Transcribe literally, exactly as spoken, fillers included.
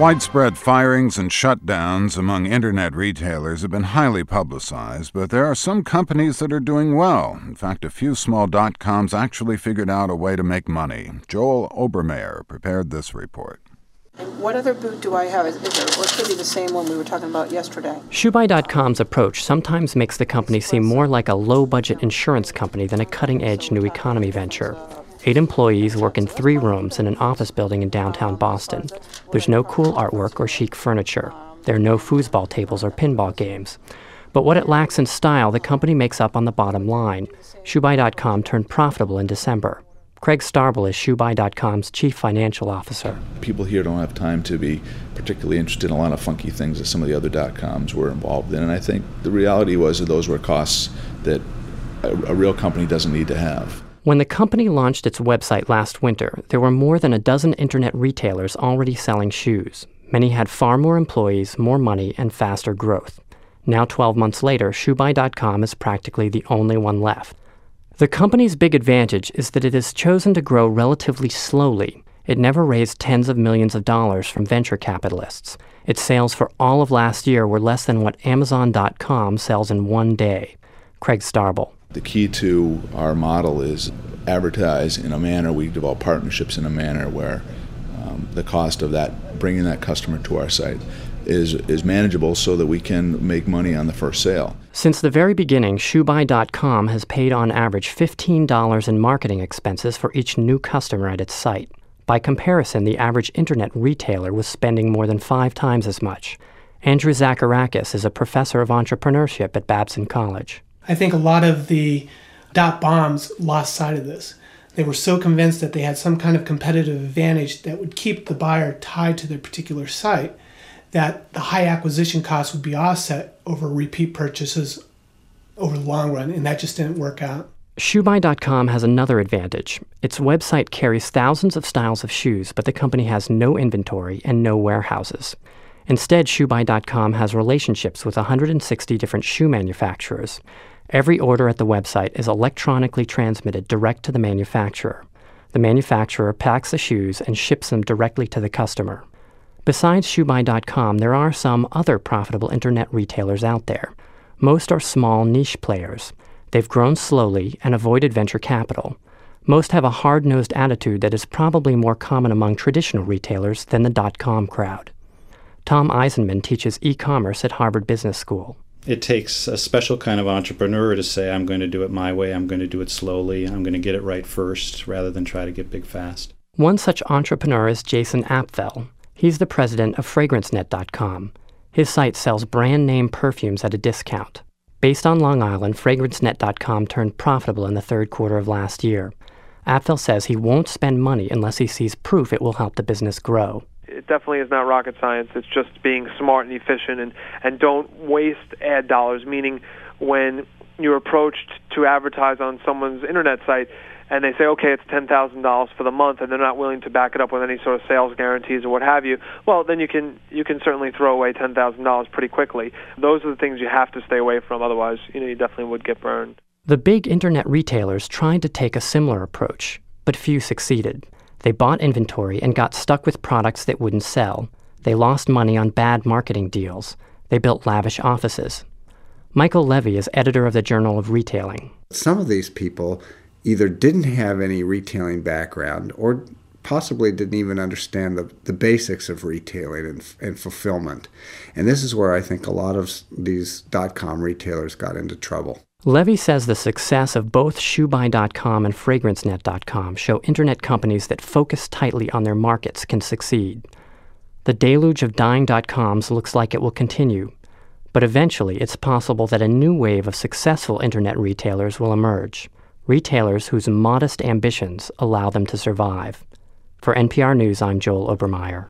Widespread firings and shutdowns among internet retailers have been highly publicized, but there are some companies that are doing well. In fact, a few small dot-coms actually figured out a way to make money. Joel Obermeyer prepared this report. What other boot do I have? Is, is there, or it could be the same one we were talking about yesterday? Shoebuy dot com's approach sometimes makes the company seem more like a low-budget insurance company than a cutting-edge new economy venture. Eight employees work in three rooms in an office building in downtown Boston. There's no cool artwork or chic furniture. There are no foosball tables or pinball games. But what it lacks in style, the company makes up on the bottom line. Shoebuy dot com turned profitable in December. Craig Starble is Shoebuy dot com's chief financial officer. People here don't have time to be particularly interested in a lot of funky things that some of the other dot-coms were involved in. And I think the reality was that those were costs that a, a real company doesn't need to have. When the company launched its website last winter, there were more than a dozen internet retailers already selling shoes. Many had far more employees, more money, and faster growth. Now, twelve months later, Shoebuy dot com is practically the only one left. The company's big advantage is that it has chosen to grow relatively slowly. It never raised tens of millions of dollars from venture capitalists. Its sales for all of last year were less than what Amazon dot com sells in one day. Craig Starble. The key to our model is advertise in a manner, we develop partnerships in a manner where um, the cost of that, bringing that customer to our site, is is manageable so that we can make money on the first sale. Since the very beginning, Shoebuy dot com has paid on average fifteen dollars in marketing expenses for each new customer at its site. By comparison, the average internet retailer was spending more than five times as much. Andrew Zacharakis is a professor of entrepreneurship at Babson College. I think a lot of the dot bombs lost sight of this. They were so convinced that they had some kind of competitive advantage that would keep the buyer tied to their particular site, that the high acquisition costs would be offset over repeat purchases over the long run, and that just didn't work out. Shoebuy dot com has another advantage. Its website carries thousands of styles of shoes, but the company has no inventory and no warehouses. Instead, Shoebuy dot com has relationships with one hundred sixty different shoe manufacturers. Every order at the website is electronically transmitted direct to the manufacturer. The manufacturer packs the shoes and ships them directly to the customer. Besides Shoebuy dot com, there are some other profitable internet retailers out there. Most are small niche players. They've grown slowly and avoided venture capital. Most have a hard-nosed attitude that is probably more common among traditional retailers than the dot-com crowd. Tom Eisenman teaches e-commerce at Harvard Business School. It takes a special kind of entrepreneur to say, I'm going to do it my way, I'm going to do it slowly, I'm going to get it right first, rather than try to get big fast. One such entrepreneur is Jason Apfel. He's the president of Fragrance Net dot com. His site sells brand-name perfumes at a discount. Based on Long Island, Fragrance Net dot com turned profitable in the third quarter of last year. Apfel says he won't spend money unless he sees proof it will help the business grow. It definitely is not rocket science. It's just being smart and efficient, and, and don't waste ad dollars, meaning when you're approached to advertise on someone's internet site and they say, okay, it's ten thousand dollars for the month, and they're not willing to back it up with any sort of sales guarantees or what have you, well, then you can you can certainly throw away ten thousand dollars pretty quickly. Those are the things you have to stay away from. Otherwise, you know, you definitely would get burned. The big internet retailers tried to take a similar approach, but few succeeded. They bought inventory and got stuck with products that wouldn't sell. They lost money on bad marketing deals. They built lavish offices. Michael Levy is editor of the Journal of Retailing. Some of these people either didn't have any retailing background or possibly didn't even understand the, the basics of retailing and, and fulfillment. And this is where I think a lot of these dot-com retailers got into trouble. Levy says the success of both Shoebuy dot com and Fragrance Net dot com show internet companies that focus tightly on their markets can succeed. The deluge of dying dot-coms looks like it will continue, but eventually it's possible that a new wave of successful internet retailers will emerge, retailers whose modest ambitions allow them to survive. For N P R News, I'm Joel Obermeyer.